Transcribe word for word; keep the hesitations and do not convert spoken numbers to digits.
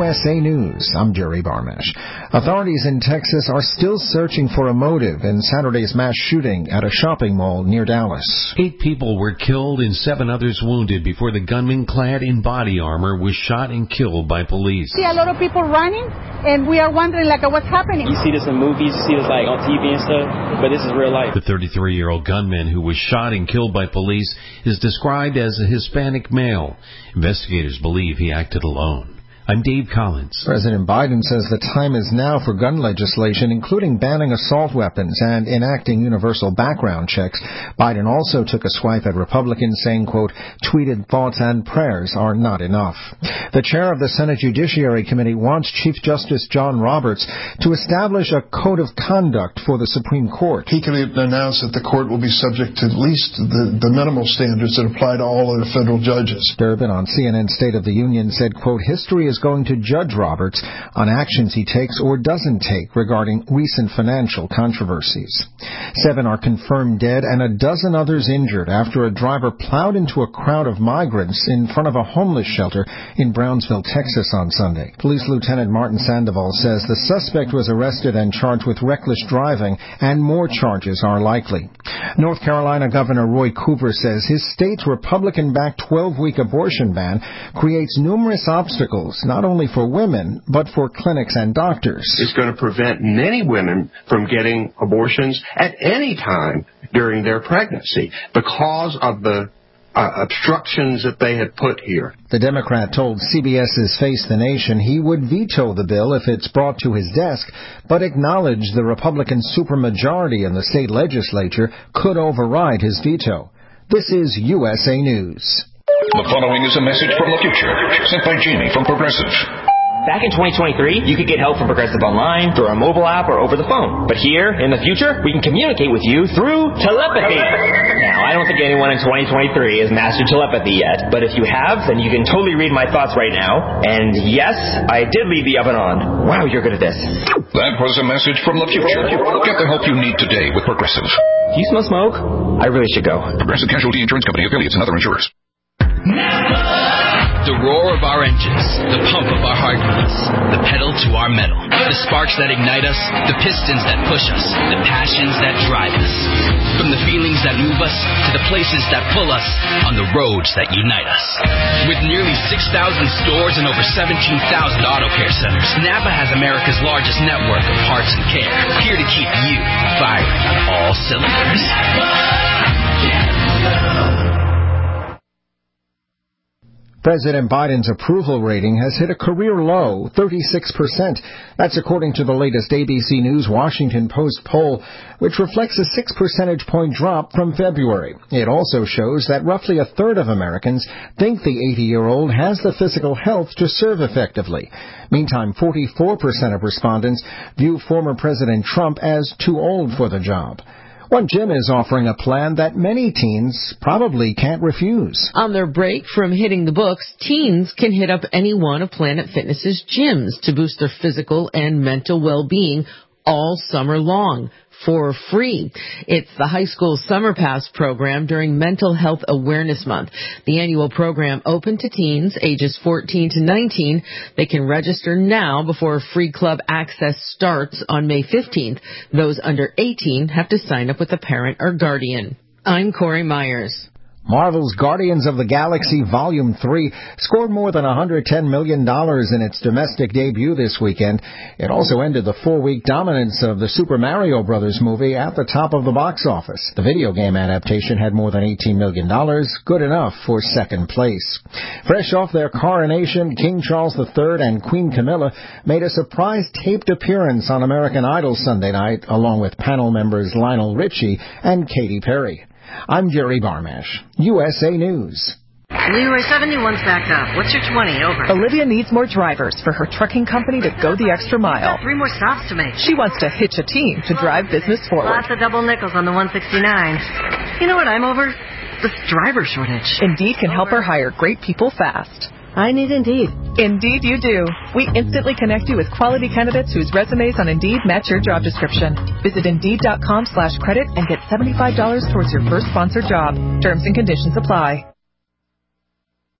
S A News, I'm Jerry Barmash. Authorities in Texas are still searching for a motive in Saturday's mass shooting at a shopping mall near Dallas. Eight people were killed and seven others wounded before the gunman clad in body armor was shot and killed by police. See a lot of people running, and we are wondering, like, what's happening. You see this in movies, you see this, like, on T V and stuff, but this is real life. The thirty-three-year-old gunman who was shot and killed by police is described as a Hispanic male. Investigators believe he acted alone. I'm Dave Collins. President Biden says the time is now for gun legislation, including banning assault weapons and enacting universal background checks. Biden also took a swipe at Republicans, saying, quote, tweeted thoughts and prayers are not enough. The chair of the Senate Judiciary Committee wants Chief Justice John Roberts to establish a code of conduct for the Supreme Court. He can announce that the court will be subject to at least the, the minimal standards that apply to all other federal judges. Durbin on C N N State of the Union said, quote, history is going to judge Roberts on actions he takes or doesn't take regarding recent financial controversies. Seven are confirmed dead and a dozen others injured after a driver plowed into a crowd of migrants in front of a homeless shelter in Brownsville, Texas on Sunday. Police Lieutenant Martin Sandoval says the suspect was arrested and charged with reckless driving, and more charges are likely. North Carolina Governor Roy Cooper says his state's Republican-backed twelve-week abortion ban creates numerous obstacles, not only for women, but for clinics and doctors. It's going to prevent many women from getting abortions at any time during their pregnancy because of the uh, obstructions that they had put here. The Democrat told CBS's Face the Nation he would veto the bill if it's brought to his desk, but acknowledged the Republican supermajority in the state legislature could override his veto. This is U S A News. The following is a message from the future, sent by Jamie from Progressive. Back in twenty twenty-three, you could get help from Progressive online, through our mobile app, or over the phone. But here, in the future, we can communicate with you through telepathy. Now, I don't think anyone in twenty twenty-three has mastered telepathy yet, but if you have, then you can totally read my thoughts right now. And yes, I did leave the oven on. Wow, you're good at this. That was a message from the future. Get the help you need today with Progressive. Do you smell smoke? I really should go. Progressive Casualty Insurance Company, affiliates, and other insurers. The roar of our engines, the pump of our heartbeats, the pedal to our metal, the sparks that ignite us, the pistons that push us, the passions that drive us. From the feelings that move us to the places that pull us on the roads that unite us. With nearly six thousand stores and over seventeen thousand auto care centers, Napa has America's largest network of parts and care, here to keep you firing on all cylinders. President Biden's approval rating has hit a career low, thirty-six percent. That's according to the latest A B C News Washington Post poll, which reflects a six percentage point drop from February. It also shows that roughly a third of Americans think the eighty-year-old has the physical health to serve effectively. Meantime, forty-four percent of respondents view former President Trump as too old for the job. One gym is offering a plan that many teens probably can't refuse. On their break from hitting the books, teens can hit up any one of Planet Fitness's gyms to boost their physical and mental well-being all summer long for free. It's the high school summer pass program during Mental Health Awareness Month. The annual program open to teens ages fourteen to nineteen. They can register now before free club access starts on May fifteenth. Those under eighteen have to sign up with a parent or guardian. I'm Corey Myers. Marvel's Guardians of the Galaxy Volume three scored more than one hundred ten million dollars in its domestic debut this weekend. It also ended the four-week dominance of the Super Mario Brothers movie at the top of the box office. The video game adaptation had more than eighteen million dollars, good enough for second place. Fresh off their coronation, King Charles the Third and Queen Camilla made a surprise taped appearance on American Idol Sunday night, along with panel members Lionel Richie and Katy Perry. I'm Jerry Barmash, U S A News. Leroy seventy-one's backed up. What's your twenty? Over. Olivia needs more drivers for her trucking company to go the extra mile. Three more stops to make. She wants to hitch a team to drive business forward. Lots of double nickels on the one sixty-nine. You know what I'm over? This driver shortage. Indeed can help her hire great people fast. I need Indeed. Indeed you do. We instantly connect you with quality candidates whose resumes on Indeed match your job description. Visit Indeed.com slash credit and get seventy-five dollars towards your first sponsored job. Terms and conditions apply.